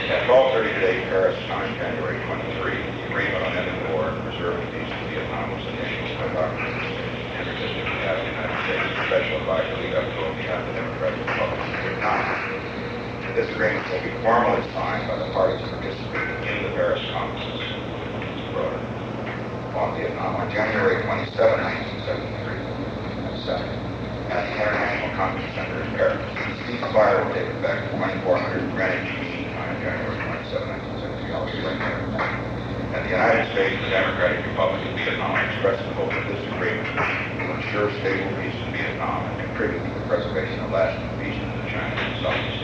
At 12:30 today, Paris time, January 23, the agreement on ending the war and preserving peace in Vietnam was initiated by Dr. Henry Kissinger, the United States Special Advisor, Lee Bethel, on behalf of the Democratic Republic of Vietnam. This agreement will be formally signed by the parties participating in the Paris Conference on Vietnam on January 27, 1973, at the International Conference Center in Paris. The ceasefire will take effect at 2400 Greenwich Mean Time, January 27, 1973. I'll be right there. And the United States and the Democratic Republic of Vietnam express the hope that this agreement will ensure stable peace in Vietnam and contribute to the preservation of lasting peace in the China and Southeast